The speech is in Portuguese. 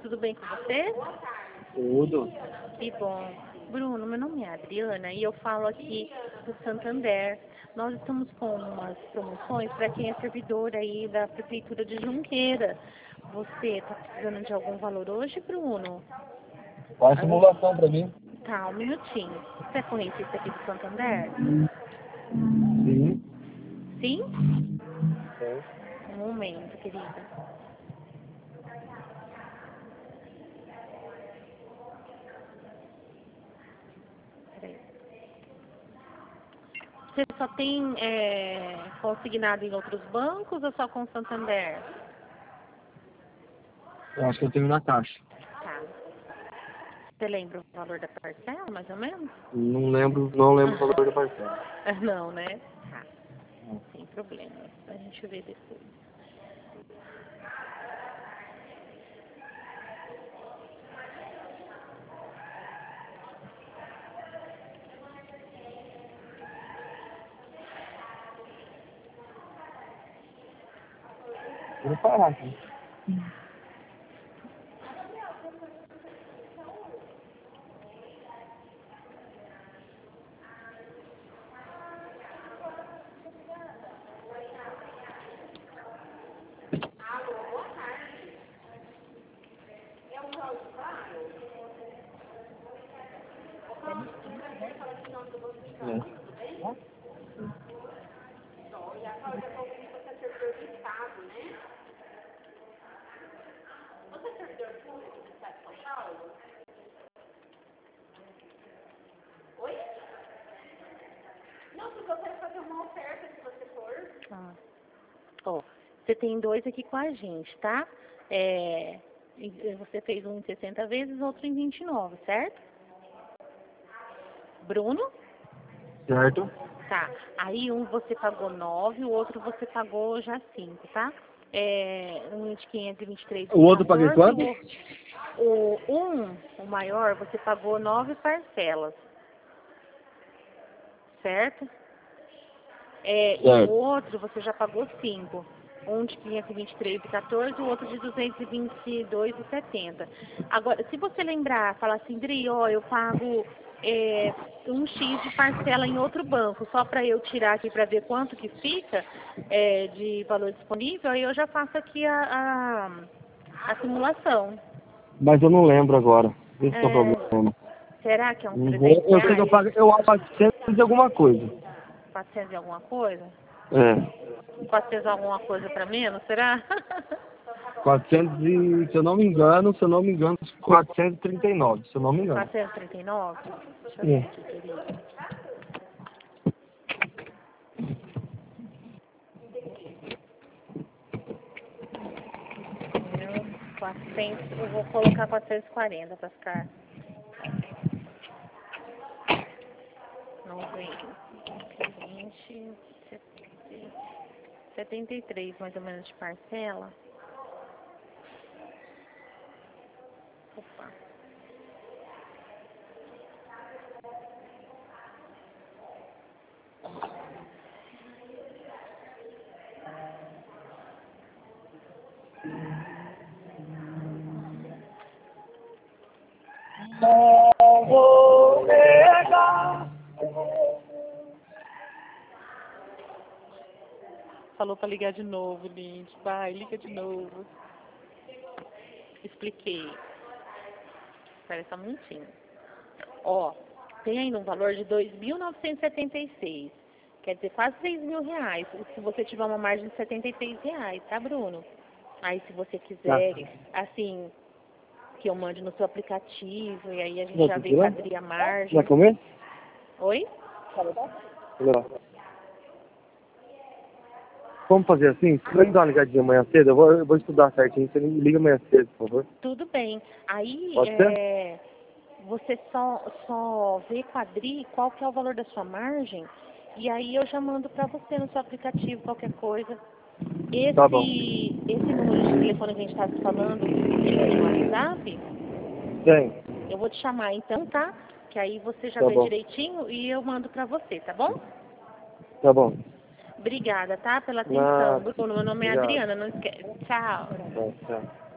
tudo bem com você? Tudo. Que bom. Bruno, meu nome é Adriana e eu falo aqui do Santander. Nós estamos com umas promoções para quem é servidor aí da Prefeitura de Junqueira. Você está precisando de algum valor hoje, Bruno? Faz simulação pra mim. Tá, um minutinho. Você é correntista aqui do Santander? Sim. Sim? Sim. Um momento, querida. Peraí. Você só tem consignado em outros bancos ou só com o Santander? Eu acho que eu tenho na caixa. Tá. Você lembra o valor da parcela, mais ou menos? Não lembro o valor da parcela. Não, né? Tá. Sem problema. A gente vê depois. Vou parar aqui. Ah. Ó, você tem dois aqui com a gente, tá? Você fez um em 60 vezes, outro em 29, certo? Bruno? Certo? Tá. Aí um você pagou 9, o outro você pagou já 5, tá? Um de 523 O outro eu paguei 14, quanto? o maior, você pagou 9 parcelas, certo? E Certo. o outro você já pagou 5. Um de 523,14, o outro de 222,70. Agora, se você lembrar, falar assim, Dri, ó, eu pago um X de parcela em outro banco, só para eu tirar aqui para ver quanto que fica de valor disponível, aí eu já faço aqui a simulação. Mas eu não lembro agora. Esse que é o problema. Será que é uns Não 300 vou- Eu sei que reais? eu acho 400 e alguma coisa. 400 e alguma coisa? É. 400 e alguma coisa para menos, será? 400 e, se eu não me engano, 439, se eu não me engano. 439? Deixa eu ver aqui, querido. 400, eu vou colocar 440 para ficar 90, 20, 73 mais ou menos de parcela. Opa. Falou para ligar de novo, gente. Vai, liga de novo. Expliquei. Espera só um minutinho. Ó, tem ainda um valor de 2.976. Quer dizer, quase 3 mil reais. Se você tiver uma margem de 76 reais, tá, Bruno? Aí, se você quiser, assim, que eu mande no seu aplicativo, e aí a gente já vê quadria a margem. Já comer? Oi? Não. Vamos fazer assim? Você vai me dar uma ligadinha amanhã cedo? Eu vou estudar certinho. Você me liga amanhã cedo, por favor. Tudo bem. Aí, Pode ser? você só vê quadri, qual que é o valor da sua margem, e aí eu já mando para você no seu aplicativo qualquer coisa. Tá bom. Esse número de telefone que a gente está falando, ele tem WhatsApp? Tem. Eu vou te chamar então, tá? Que aí você já Tá vê bom. direitinho e eu mando para você, tá bom? Tá bom. Obrigada, tá? Pela atenção. Nada. Bruno, meu nome é Obrigado. Adriana, não esquece. Tchau. Tchau.